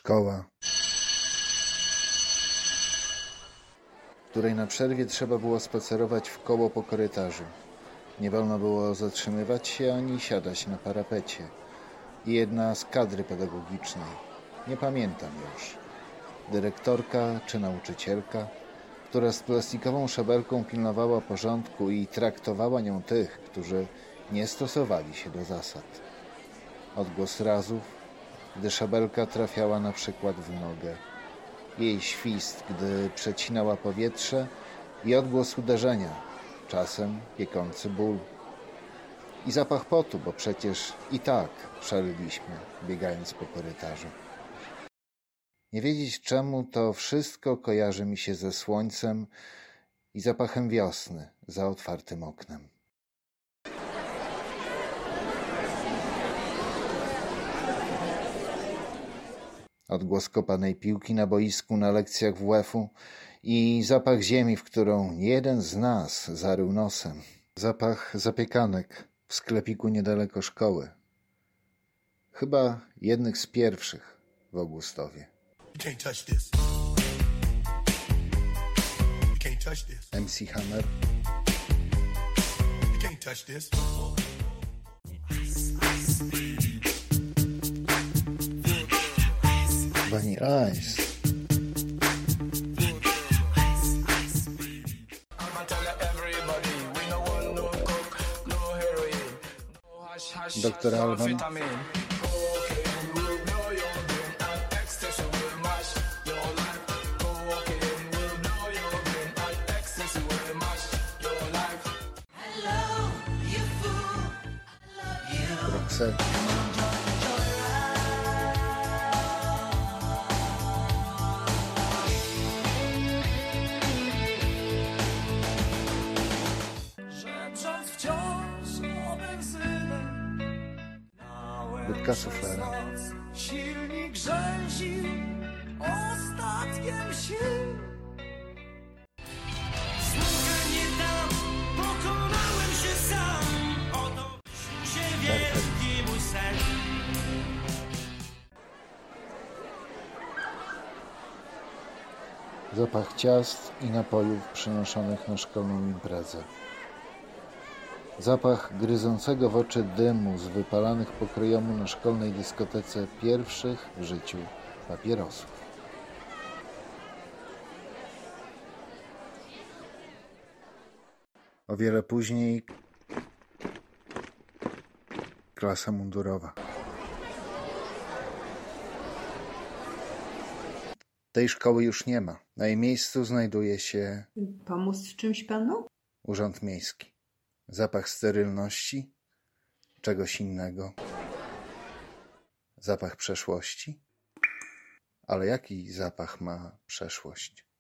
Szkoła, w której na przerwie trzeba było spacerować w koło po korytarzu. Nie wolno było zatrzymywać się ani siadać na parapecie. I jedna z kadry pedagogicznej, nie pamiętam już, dyrektorka czy nauczycielka, która z plastikową szabelką pilnowała porządku i traktowała nią tych, którzy nie stosowali się do zasad. Odgłos razów, gdy szabelka trafiała na przykład w nogę. Jej świst, gdy przecinała powietrze i odgłos uderzenia, czasem piekący ból. I zapach potu, bo przecież i tak szaleliśmy, biegając po korytarzu. Nie wiedzieć czemu to wszystko kojarzy mi się ze słońcem i zapachem wiosny za otwartym oknem. Odgłos kopanej piłki na boisku na lekcjach WF-u i zapach ziemi, w którą jeden z nas zarył nosem. Zapach zapiekanek w sklepiku niedaleko szkoły. Chyba jednych z pierwszych w Augustowie. MC Hammer. Vanilla Ice. Dr. Alban. Roxette. Wódka suflera. Silnik rzęzi ostatkiem sił. Słuchaj, nie dam, pokonałem się sam. Oto się wielki mój sen. Zapach ciast i napojów przynoszonych na szkolną imprezę. Zapach gryzącego w oczy dymu z wypalanych pokryjomu na szkolnej dyskotece pierwszych w życiu papierosów. O wiele później klasa mundurowa. Tej szkoły już nie ma. Na jej miejscu znajduje się Pomóc w czymś panu? Urząd Miejski. Zapach sterylności, czegoś innego. Zapach przeszłości? Ale jaki zapach ma przeszłość?